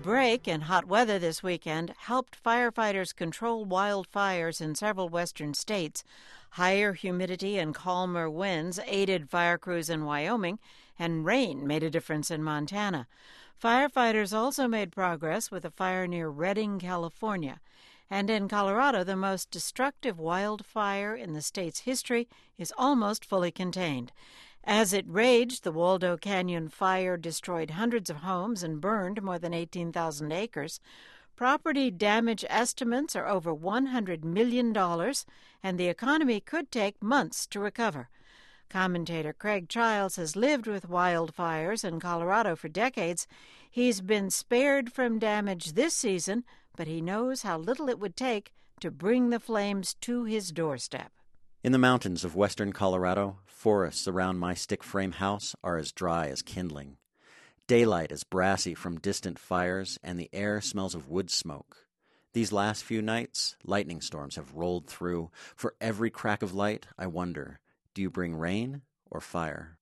break in hot weather this weekend helped firefighters control wildfires in several western states. Higher humidity and calmer winds aided fire crews in Wyoming, and rain made a difference in Montana. Firefighters also made progress with a fire near Redding, California. And in Colorado, the most destructive wildfire in the state's history is almost fully contained. As it raged, the Waldo Canyon fire destroyed hundreds of homes and burned more than 18,000 acres. Property damage estimates are over $100 million, and the economy could take months to recover. Commentator Craig Childs has lived with wildfires in Colorado for decades. He's been spared from damage this season, but he knows how little it would take to bring the flames to his doorstep. In the mountains of western Colorado, forests around my stick-frame house are as dry as kindling. Daylight is brassy from distant fires, and the air smells of wood smoke. These last few nights, lightning storms have rolled through. For every crack of light, I wonder, do you bring rain or fire?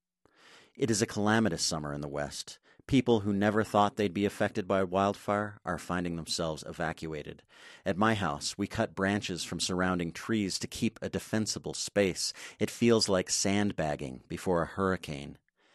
It is a calamitous summer in the West. People who never thought they'd be affected by wildfire are finding themselves evacuated. At my house, we cut branches from surrounding trees to keep a defensible space. It feels like sandbagging before a hurricane.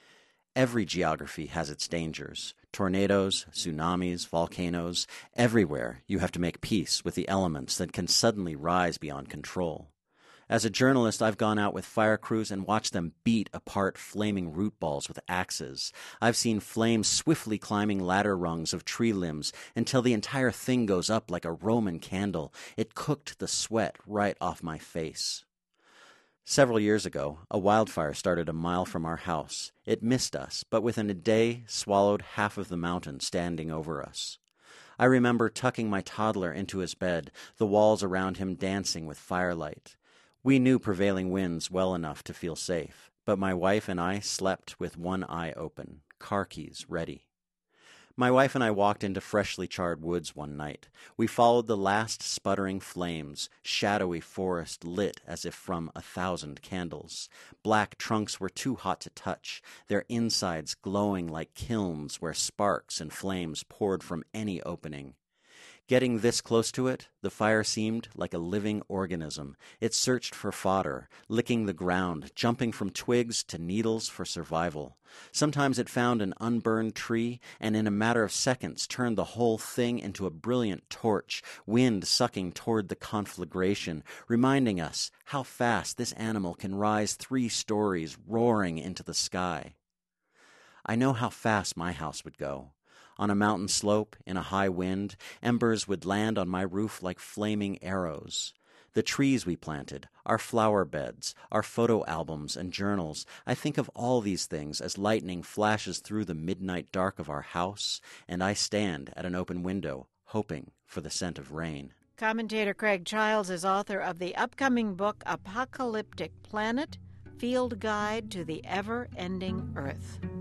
Every geography has its dangers. Tornadoes, tsunamis, volcanoes. Everywhere you have to make peace with the elements that can suddenly rise beyond control. As a journalist, I've gone out with fire crews and watched them beat apart flaming root balls with axes. I've seen flames swiftly climbing ladder rungs of tree limbs until the entire thing goes up like a Roman candle. It cooked the sweat right off my face. Several years ago, a wildfire started a mile from our house. It missed us, but within a day swallowed half of the mountain standing over us. I remember tucking my toddler into his bed, the walls around him dancing with firelight. We knew prevailing winds well enough to feel safe, but my wife and I slept with one eye open, car keys ready. My wife and I walked into freshly charred woods one night. We followed the last sputtering flames, shadowy forest lit as if from 1,000 candles. Black trunks were too hot to touch, their insides glowing like kilns where sparks and flames poured from any opening. Getting this close to it, the fire seemed like a living organism. It searched for fodder, licking the ground, jumping from twigs to needles for survival. Sometimes it found an unburned tree, and in a matter of seconds turned the whole thing into a brilliant torch, wind sucking toward the conflagration, reminding us how fast this animal can rise 3 stories, roaring into the sky. I know how fast my house would go. On a mountain slope, in a high wind, embers would land on my roof like flaming arrows. The trees we planted, our flower beds, our photo albums and journals, I think of all these things as lightning flashes through the midnight dark of our house, and I stand at an open window, hoping for the scent of rain. Commentator Craig Childs is author of the upcoming book Apocalyptic Planet, Field Guide to the Ever-Ending Earth.